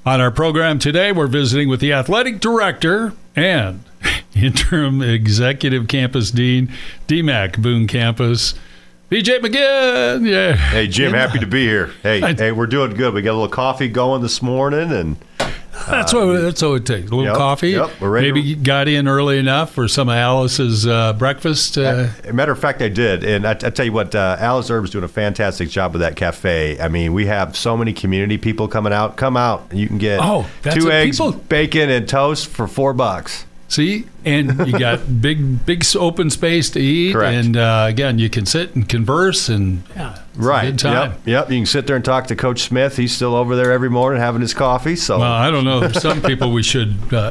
On our program today, we're visiting with the athletic director and interim executive campus dean, DMACC Boone Campus, BJ McGinn. Yeah. Hey, Jim, happy to be here. Hey, we're doing good. We got a little coffee going this morning, and that's all it takes. A little coffee. Yep, we're ready. Maybe you got in early enough for some of Alice's breakfast. Matter of fact, I did. And I tell you what, Alice Herb's doing a fantastic job with that cafe. I mean, we have so many community people coming out. Come out. You can get 2 eggs, bacon, and toast for $4. See, and you got big open space to eat. Correct. And again, you can sit and converse, and it's a good time. Yep. You can sit there and talk to Coach Smith. He's still over there every morning having his coffee. So, well, I don't know. There's some people we should know.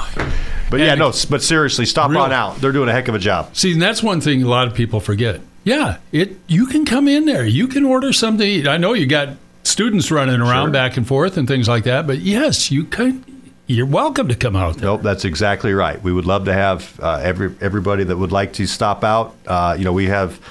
But but seriously, stop on out. They're doing a heck of a job. See, and that's one thing a lot of people forget. Yeah, you can come in there. You can order something to eat. I know you got students running around back and forth and things like that, but yes, you can. You're welcome to come out there. Nope, that's exactly right. We would love to have everybody that would like to stop out. We have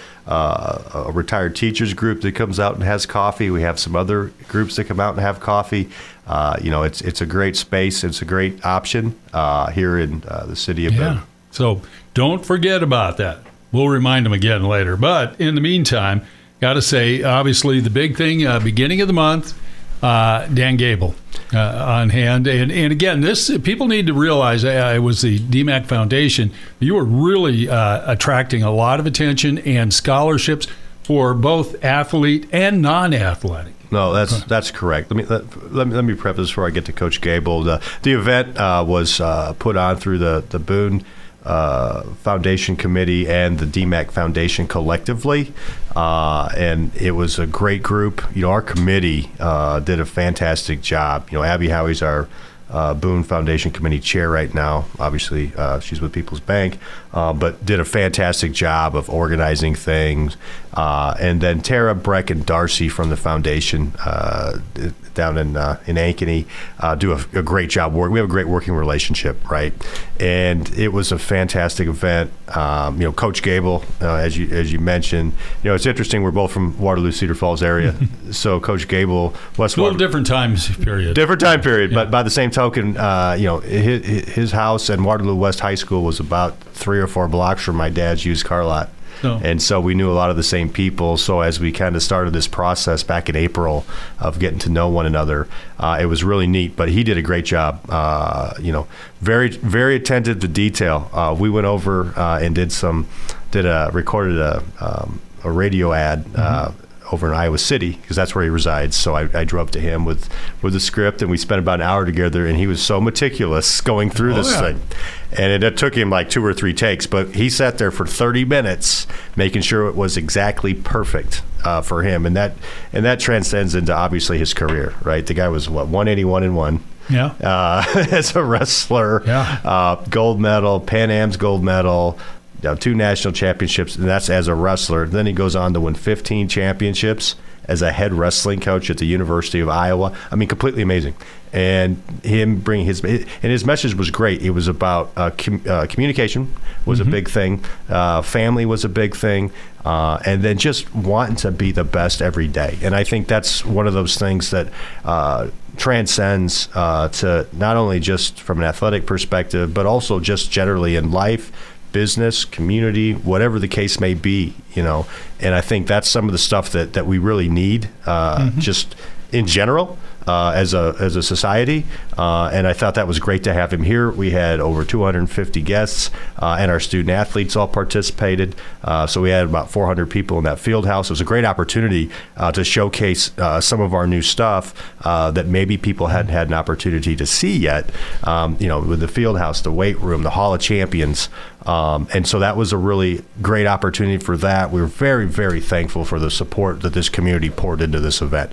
a retired teachers group that comes out and has coffee. We have some other groups that come out and have coffee. It's a great space. It's a great option here in the city of Boone. So don't forget about that. We'll remind them again later. But in the meantime, got to say, obviously, the big thing, beginning of the month, Dan Gable on hand. And again, this people need to realize it was the DMACC Foundation. You were really attracting a lot of attention and scholarships for both athlete and non-athletic. No, that's correct. Let me preface before I get to Coach Gable. The event was put on through the Boone Foundation Committee and the DMACC Foundation collectively, and it was a great group. Our committee did a fantastic job. Abby Howie's our Boone Foundation Committee chair right now. Obviously, she's with People's Bank, but did a fantastic job of organizing things. And then Tara, Breck, and Darcy from the foundation down in Ankeny do a great job. We have a great working relationship, right? And it was a fantastic event. Coach Gable, as you mentioned, it's interesting. We're both from Waterloo, Cedar Falls area, so Coach Gable, West a little different time period. Different time period, but by the same token, his house and Waterloo West High School was about 3 or 4 blocks from my dad's used car lot. Oh. And so we knew a lot of the same people. So as we kind of started this process back in April of getting to know one another, it was really neat. But he did a great job. Very, very attentive to detail. We went over and recorded a radio ad. Over in Iowa City, because that's where he resides. So I drove to him with the script, and we spent about an hour together, and he was so meticulous going through this thing. And it took him like 2 or 3 takes, but he sat there for 30 minutes making sure it was exactly perfect for him. And that transcends into obviously his career, right? The guy was 181-1. Yeah. As a wrestler, gold medal, Pan Am's gold medal, 2 national championships, and that's as a wrestler. Then he goes on to win 15 championships as a head wrestling coach at the University of Iowa. I mean, completely amazing. And him bringing his message was great. It was about communication was a big thing. Family was a big thing. And then just wanting to be the best every day. And I think that's one of those things that transcends to not only just from an athletic perspective, but also just generally in life, business, community, whatever the case may be, and I think that's some of the stuff that we really need just in general as a society, and I thought that was great to have him here. We had over 250 guests, and our student athletes all participated, so we had about 400 people in that field house. It was a great opportunity to showcase some of our new stuff that maybe people hadn't had an opportunity to see yet, with the field house, the weight room, the Hall of Champions. And so that was a really great opportunity for that. We were very, very thankful for the support that this community poured into this event.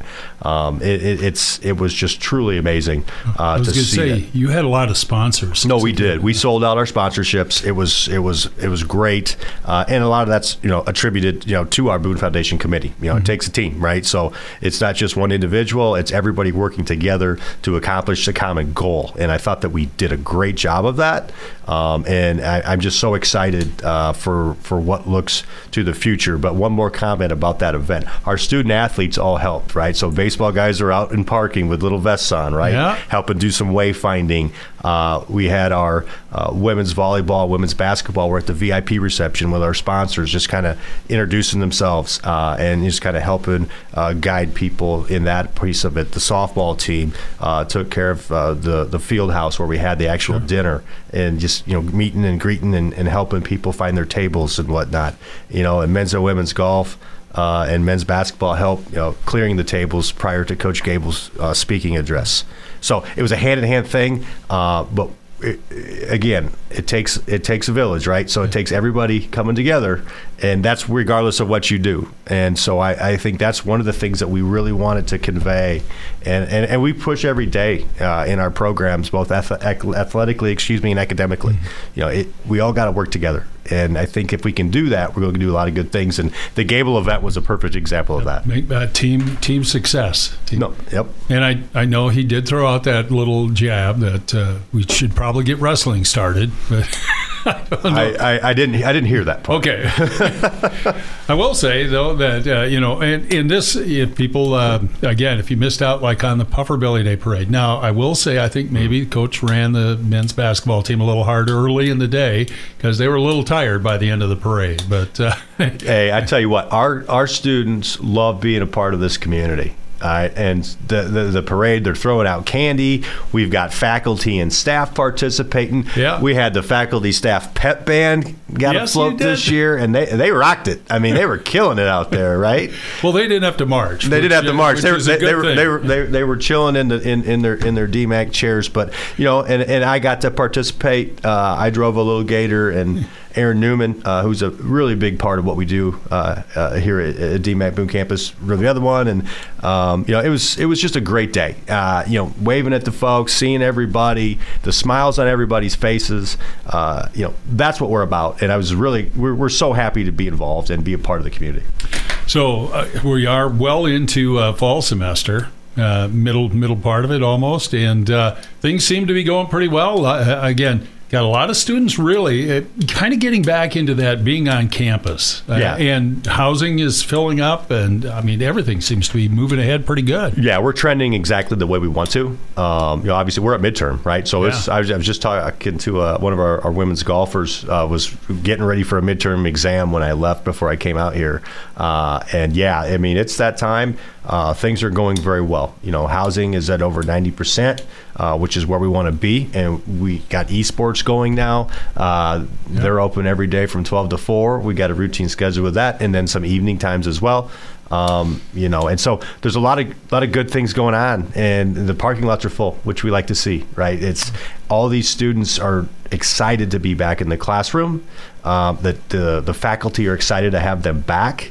It was just truly amazing I was to see. Say, you had a lot of sponsors. No, we did. We sold out our sponsorships. It was great, and a lot of that's attributed to our Boone Foundation committee. It takes a team, right? So it's not just one individual; it's everybody working together to accomplish the common goal. And I thought that we did a great job of that. And I'm just so excited for what looks to the future. But one more comment about that event: our student athletes all helped, right? So baseball guys are out in park parking with little vests on, right? Yeah. Helping do some wayfinding. We had our women's volleyball, women's basketball. We're at the VIP reception with our sponsors, just kind of introducing themselves and just kind of helping guide people in that piece of it. The softball team took care of the field house where we had the actual dinner, and just meeting and greeting and helping people find their tables and whatnot. And men's and women's golf. And men's basketball helped clearing the tables prior to Coach Gable's speaking address. So it was a hand-in-hand thing, but it takes a village, right? So it takes everybody coming together, and that's regardless of what you do. And so I think that's one of the things that we really wanted to convey, and we push every day in our programs, both athletically, and academically. We all got to work together. And I think if we can do that, we're going to do a lot of good things. And the Gable event was a perfect example of that. Team success. Yep. And I know he did throw out that little jab that we should probably get wrestling started. But I didn't hear that part. Okay. I will say though that and in this, if people again, if you missed out like on the Puffer Belly Day parade. Now I will say I think maybe Coach ran the men's basketball team a little hard early in the day because they were a little tired by the end of the parade. But hey, I tell you what, our students love being a part of this community. And the parade, they're throwing out candy. We've got faculty and staff participating. Yeah. We had the faculty staff pep band got a float this year, and they rocked it. I mean, they were killing it out there, right? Well, they didn't have to march. They didn't have to march. They were chilling in their DMAC chairs, but and I got to participate. I drove a little Gator, and Aaron Newman, who's a really big part of what we do here at DMAC Boone Campus, really the other one, and it was just a great day. Waving at the folks, seeing everybody, the smiles on everybody's faces. That's what we're about, and we're so happy to be involved and be a part of the community. So we are well into fall semester. Middle part of it almost, and things seem to be going pretty well. Again, got a lot of students really kind of getting back into that being on campus. And housing is filling up, and I mean everything seems to be moving ahead pretty good. Yeah, we're trending exactly the way we want to. Obviously we're at midterm, right? So I was just talking to one of our women's golfers, was getting ready for a midterm exam when I left before I came out here. It's that time. Things are going very well. Housing is at over 90%, which is where we want to be, and we got esports going now. They're open every day from 12 to 4. We got a routine schedule with that, and then some evening times as well. And so there's a lot of good things going on, and the parking lots are full, which we like to see, right? It's all these students are excited to be back in the classroom. That the faculty are excited to have them back.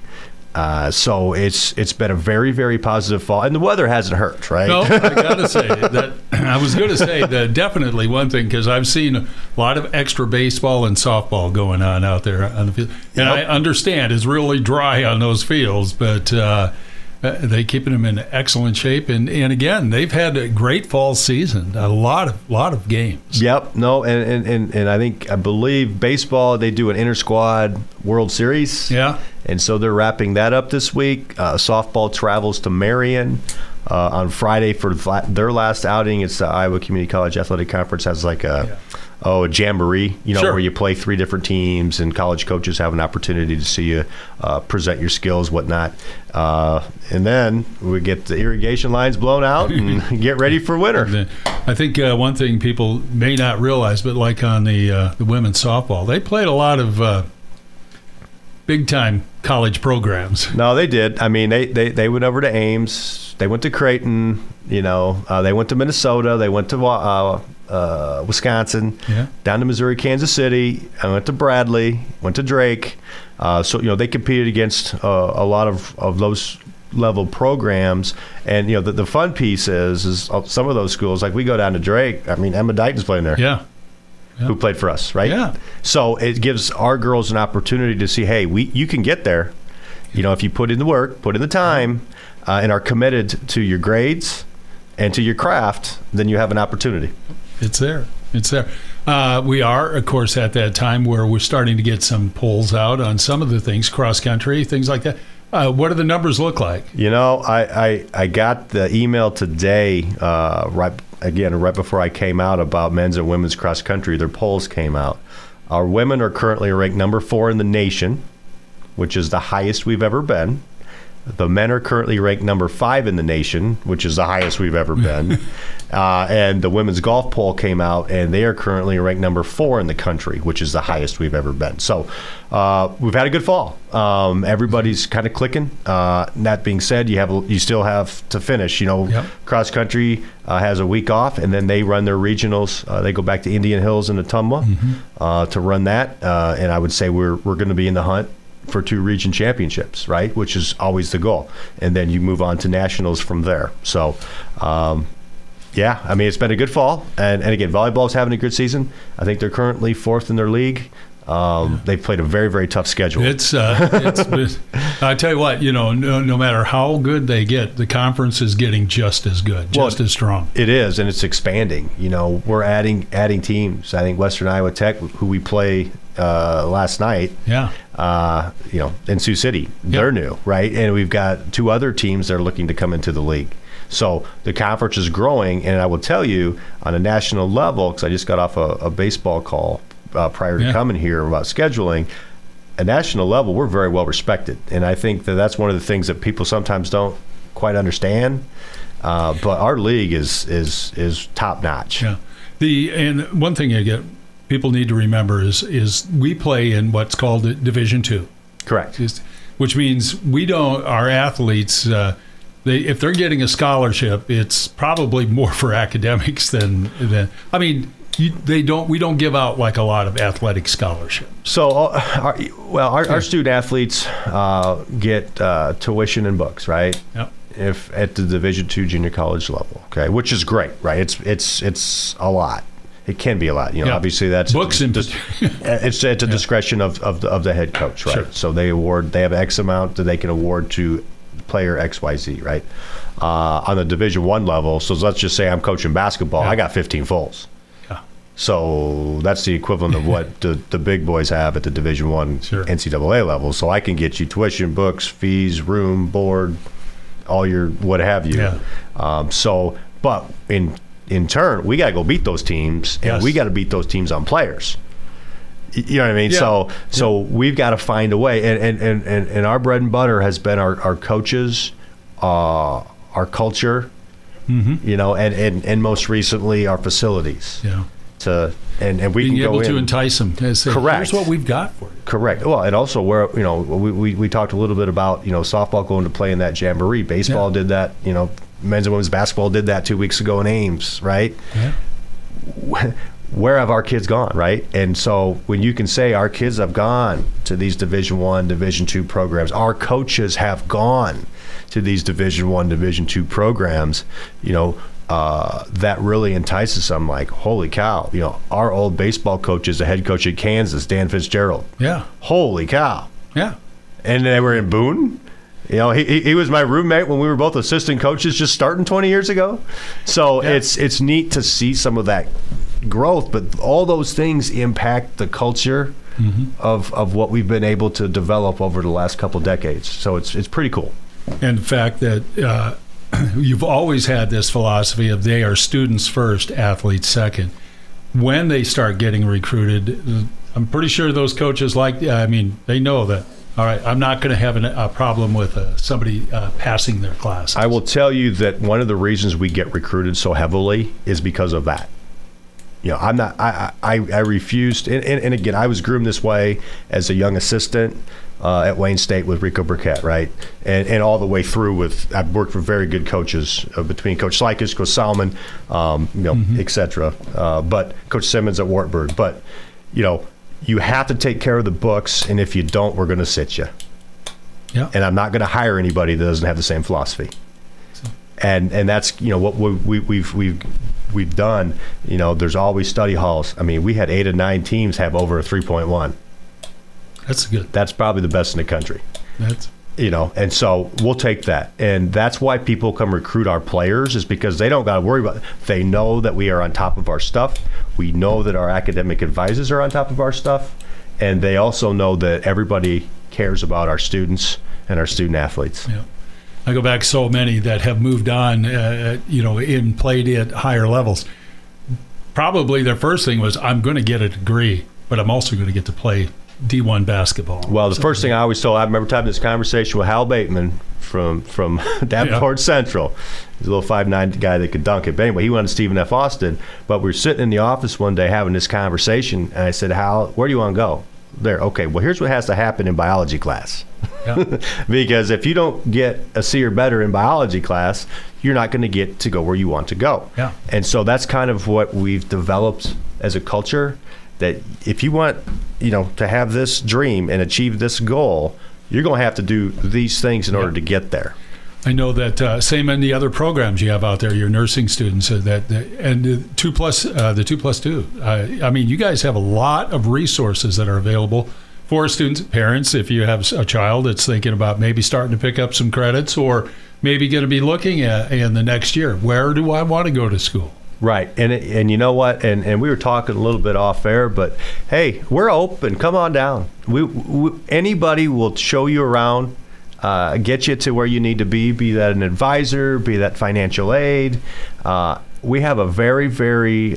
So it's been a very, very positive fall, and the weather hasn't hurt, right? No, I gotta say that. I was going to say that definitely one thing, because I've seen a lot of extra baseball and softball going on out there on the field, and I understand it's really dry on those fields, but they keeping them in excellent shape, and again they've had a great fall season, a lot of games. Yep. No, and I believe baseball, they do an inter-squad World Series. Yeah. And so they're wrapping that up this week. Softball travels to Marion on Friday for their last outing. It's the Iowa Community College Athletic Conference has like a jamboree, where you play 3 different teams, and college coaches have an opportunity to see you present your skills, whatnot. And then we get the irrigation lines blown out and get ready for winter. I think one thing people may not realize, but like on the women's softball, they played a lot of big-time college programs. No, they did. I mean, they went over to Ames. They went to Creighton. They went to Minnesota. They went to Wisconsin, down to Missouri, Kansas City. I went to Bradley, went to Drake. So they competed against a lot of those level programs. And the fun piece is some of those schools, like we go down to Drake. I mean, Emma Dighton's playing there. Yeah. Who played for us, right? Yeah. So it gives our girls an opportunity to see, hey, you can get there. If you put in the work, put in the time, and are committed to your grades and to your craft, then you have an opportunity. It's there. We are, of course, at that time where we're starting to get some polls out on some of the things, cross country, things like that. What do the numbers look like? You know, I got the email today, right before I came out, about men's and women's cross country. Their polls came out. Our women are currently ranked number 4 in the nation, which is the highest we've ever been. The men are currently ranked number 5 in the nation, which is the highest we've ever been. And the women's golf poll came out, and they are currently ranked number 4 in the country, which is the highest we've ever been. So we've had a good fall. Everybody's kind of clicking. That being said, you still have to finish. You know, yep. Cross country has a week off, and then they run their regionals. They go back to Indian Hills and Ottumwa to run that. And I would say we're going to be in the hunt for 2 region championships, right? Which is always the goal. And then you move on to nationals from there. So, yeah, I mean, it's been a good fall. And again, volleyball's having a good season. I think they're currently 4th in their league. They've played a very, very tough schedule. It's I tell you what, you know, no matter how good they get, the conference is getting just as good, just as strong. It is, and it's expanding. You know, we're adding teams. I think Western Iowa Tech, who we play last night, you know, in Sioux City, they're new, right? And we've got 2 other teams that are looking to come into the league. So the conference is growing, and I will tell you, on a national level, because I just got off a baseball call prior to coming here about scheduling, at national level, we're very well respected. And I think that's one of the things that people sometimes don't quite understand. But our league is top notch. Yeah. And one thing people need to remember is we play in what's called Division II. Correct. Which means our athletes, if they're getting a scholarship, it's probably more for academics than I mean, we don't give out like a lot of athletic scholarships. So, our student athletes get tuition and books, right? Yep. If at the Division II junior college level, okay, which is great, right? It's a lot. It can be a lot, you know. Obviously, that's books it's a discretion of the head coach, right? Sure. So they have X amount that they can award to player XYZ, right? On the Division I level, so let's just say I'm coaching basketball, I got 15 fulls. So that's the equivalent of what the big boys have at the Division I NCAA level. So I can get you tuition, books, fees, room, board, all your what have you. Yeah. But in turn, we got to go beat those teams, and we got to beat those teams on players. You know what I mean? Yeah. So we've got to find a way. And our bread and butter has been our coaches, our culture, you know, and most recently our facilities. Yeah. And we being can go able in. To entice them. Say, correct. Here's what we've got for you. Correct. Well, and also where, you know, we talked a little bit about, you know, softball going to play in that jamboree. Baseball did that. You know, men's and women's basketball did that 2 weeks ago in Ames, right? Yeah. Where have our kids gone, right? And so when you can say our kids have gone to these Division I, Division II programs, our coaches have gone to these Division I, Division II programs, you know, that really entices them. Like, holy cow, you know, our old baseball coach is the head coach at Kansas, Dan Fitzgerald. Yeah. Holy cow. Yeah. And they were in Boone. You know, he was my roommate when we were both assistant coaches just starting 20 years ago. So it's neat to see some of that growth, but all those things impact the culture of what we've been able to develop over the last couple decades. So it's pretty cool. And the fact that you've always had this philosophy of they are students first, athletes second. When they start getting recruited, I'm pretty sure those coaches they know that, all right, I'm not going to have a problem with somebody passing their classes. I will tell you that one of the reasons we get recruited so heavily is because of that. You know, I refused, and again, I was groomed this way as a young assistant at Wayne State with Rico Burkett, right? And all the way through I've worked with very good coaches between Coach Slikus, Coach Salmon, et cetera. But Coach Simmons at Wartburg. But, you know, you have to take care of the books, and if you don't, we're going to sit you. Yeah. And I'm not going to hire anybody that doesn't have the same philosophy. And that's, you know, what we've done. You know, there's always study halls. I mean, we had 8 of 9 teams have over a 3.1. That's good. That's probably the best in the country. You know, and so we'll take that. And that's why people come recruit our players, is because they don't got to worry about it. They know that we are on top of our stuff. We know that our academic advisors are on top of our stuff. And they also know that everybody cares about our students and our student athletes. Yeah. I go back so many that have moved on, and played at higher levels. Probably their first thing was, I'm going to get a degree, but I'm also going to get to play D1 basketball. Well, the first thing I always told, I remember having this conversation with Hal Bateman from Davenport Central. He's a little 5'9" guy that could dunk it. But anyway, he went to Stephen F. Austin. But we were sitting in the office one day having this conversation, and I said, Hal, where do you want to go? There. Okay, well, here's what has to happen in biology class. Yeah. Because if you don't get a C or better in biology class, you're not going to get to go where you want to go. Yeah. And so that's kind of what we've developed as a culture, that if you want, to have this dream and achieve this goal, you're going to have to do these things in order to get there. I know that same in the other programs you have out there, your nursing students, and the 2+2. I mean, you guys have a lot of resources that are available for students, parents. If you have a child that's thinking about maybe starting to pick up some credits, or maybe going to be looking at in the next year, where do I want to go to school? Right, and you know what? And we were talking a little bit off air, but hey, we're open. Come on down. We anybody will show you around, get you to where you need to be that an advisor, be that financial aid. We have a very, very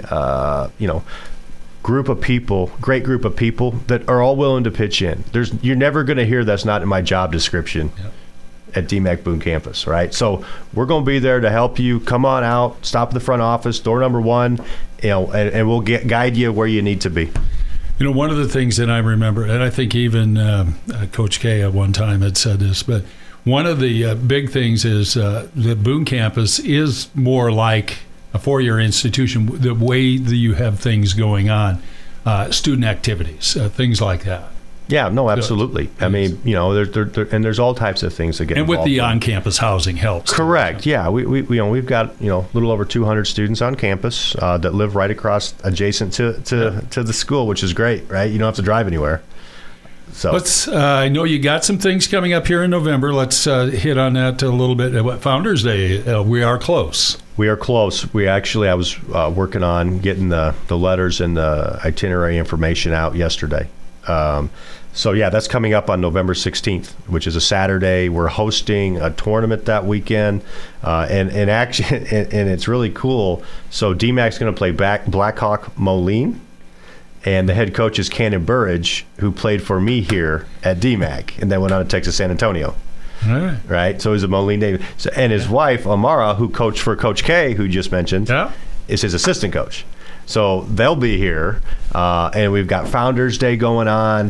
group of people, great group of people that are all willing to pitch in. You're never going to hear that's not in my job description. Yep. At DMACC Boone campus, right? So we're going to be there to help you. Come on out, stop at the front office, door number 1, and we'll guide you where you need to be. One of the things that I remember, and I think even Coach K at one time had said this, but one of the big things is the Boone campus is more like a four-year institution, the way that you have things going on, student activities, things like that. Yeah, no, absolutely. I mean, and there's all types of things that get involved. And with the in. on-campus housing helps. Correct. Yeah, we've got a little over 200 students on campus that live right across adjacent to the school, which is great, right? You don't have to drive anywhere. So I know you got some things coming up here in November. Let's hit on that a little bit. Founders Day, we are close. We are close. I was working on getting the letters and the itinerary information out yesterday. So yeah, that's coming up on November 16th, which is a Saturday. We're hosting a tournament that weekend, and actually, and it's really cool. So DMACC's going to play Blackhawk Moline, and the head coach is Cannon Burridge, who played for me here at DMACC, and then went on to Texas San Antonio. All right. Right. So he's a Moline David. So, and his wife Amara, who coached for Coach K, who you just mentioned, is his assistant coach. So they'll be here, and we've got Founders Day going on.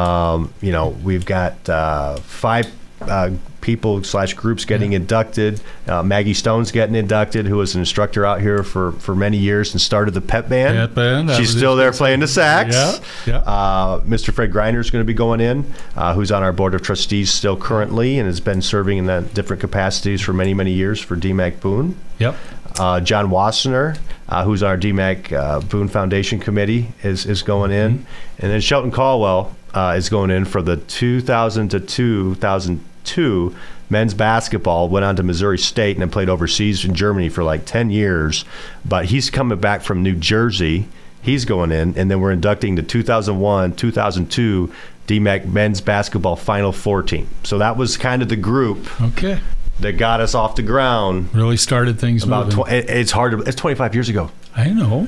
We've got 5 people / groups getting inducted. Maggie Stone's getting inducted, who was an instructor out here for many years and started the pep band. She's still there playing the sax. Mr. Fred Greiner's going to be going in, who's on our board of trustees still currently and has been serving in that different capacities for many, many years for DMACC Boone. Yep. John Wassener, who's our DMACC Boone Foundation Committee, is going in. Mm-hmm. And then Shelton Caldwell is going in for the 2000 to 2002 men's basketball. Went on to Missouri State and then played overseas in Germany for like 10 years. But he's coming back from New Jersey. He's going in. And then we're inducting the 2001, 2002 DMACC men's basketball Final Four team. So that was kind of the group. Okay. That got us off the ground. Really started things moving. It's 25 years ago. I know.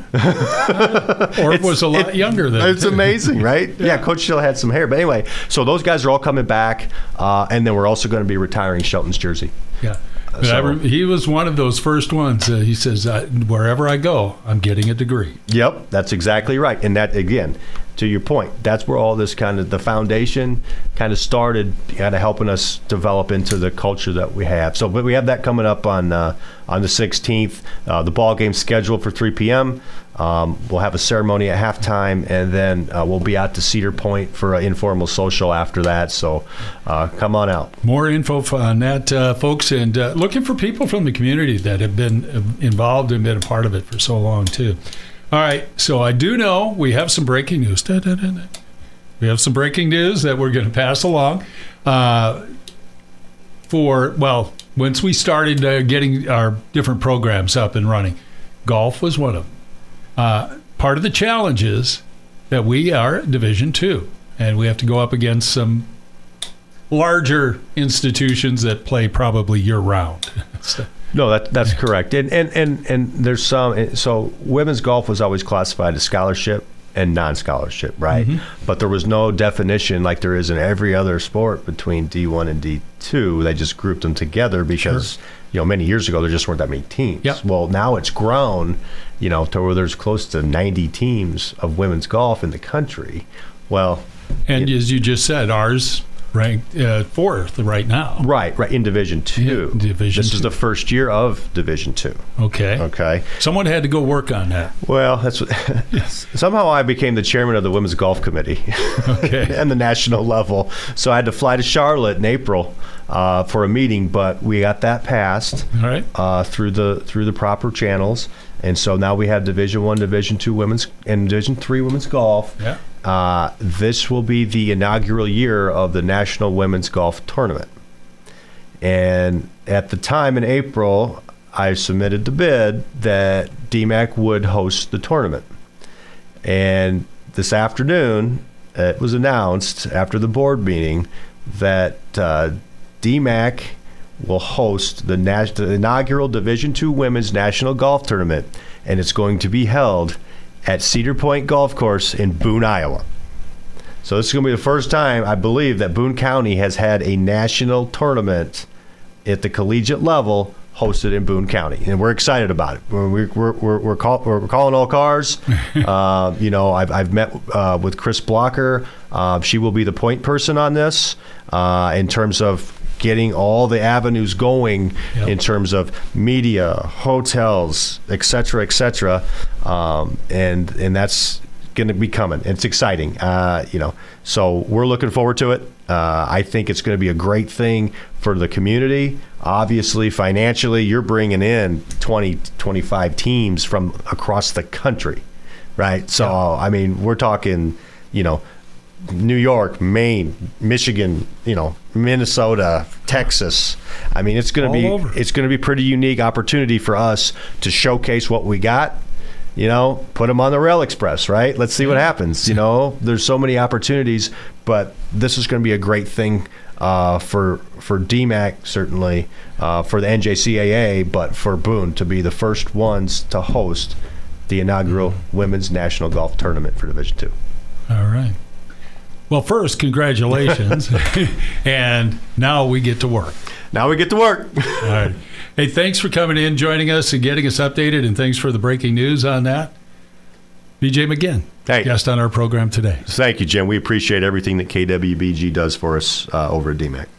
Or it was a lot younger then. It's amazing, right? Yeah, Coach still had some hair. But anyway, so those guys are all coming back. And then we're also going to be retiring Shelton's jersey. Yeah. But he was one of those first ones. He says, wherever I go, I'm getting a degree. Yep, that's exactly right. And that, again, to your point, that's where all this kind of the foundation kind of started, kind of helping us develop into the culture that we have. So, but we have that coming up on the 16th. The ball game's scheduled for 3 p.m. We'll have a ceremony at halftime, and then we'll be out to Cedar Point for an informal social after that. So come on out. More info on that, folks, and looking for people from the community that have been involved and been a part of it for so long, too. All right, so I do know we have some breaking news. We have some breaking news that we're going to pass along. Once we started getting our different programs up and running, golf was one of them. Part of the challenge is that we are Division II, and we have to go up against some larger institutions that play probably year round. No, that's correct. And there's some. So women's golf was always classified as scholarship and non-scholarship, right? Mm-hmm. But there was no definition like there is in every other sport between D1 and D2. They just grouped them together because, many years ago there just weren't that many teams. Yep. Well, now it's grown, to where there's close to 90 teams of women's golf in the country. Well, and as you just said, ours ranked fourth right now. Right, in Division II. Yeah, This is the first year of Division II. Okay. Someone had to go work on that. Well, that's yes. Somehow I became the chairman of the Women's Golf Committee and the national level. So I had to fly to Charlotte in April for a meeting, but we got that passed through the proper channels. And so now we have Division I, Division II women's, and Division III women's golf. Yeah. This will be the inaugural year of the National Women's Golf Tournament. And at the time in April, I submitted the bid that DMAC would host the tournament. And this afternoon, it was announced after the board meeting that DMAC will host the inaugural Division II Women's National Golf Tournament, and it's going to be held at Cedar Point Golf Course in Boone, Iowa. So this is going to be the first time, I believe, that Boone County has had a national tournament at the collegiate level hosted in Boone County, and we're excited about it. We're calling all cars. I've met with Chris Blocker. She will be the point person on this in terms of getting all the avenues going in terms of media, hotels, et cetera, and that's going to be coming. It's exciting, So we're looking forward to it. I think it's going to be a great thing for the community. Obviously, financially, you're bringing in 20, 25 teams from across the country, right? So, I mean, we're talking, New York, Maine, Michigan, Minnesota, Texas. I mean, it's going to be pretty unique opportunity for us to showcase what we got. Put them on the Rail Express, right? Let's see what happens. There's so many opportunities, but this is going to be a great thing for DMAC, certainly, for the NJCAA, but for Boone to be the first ones to host the inaugural Women's National Golf Tournament for Division II. All right. Well, first, congratulations. And now we get to work. All right. Hey, thanks for coming in, joining us, and getting us updated, and thanks for the breaking news on that. BJ McGinn, guest on our program today. Thank you, Jim. We appreciate everything that KWBG does for us over at DMAC.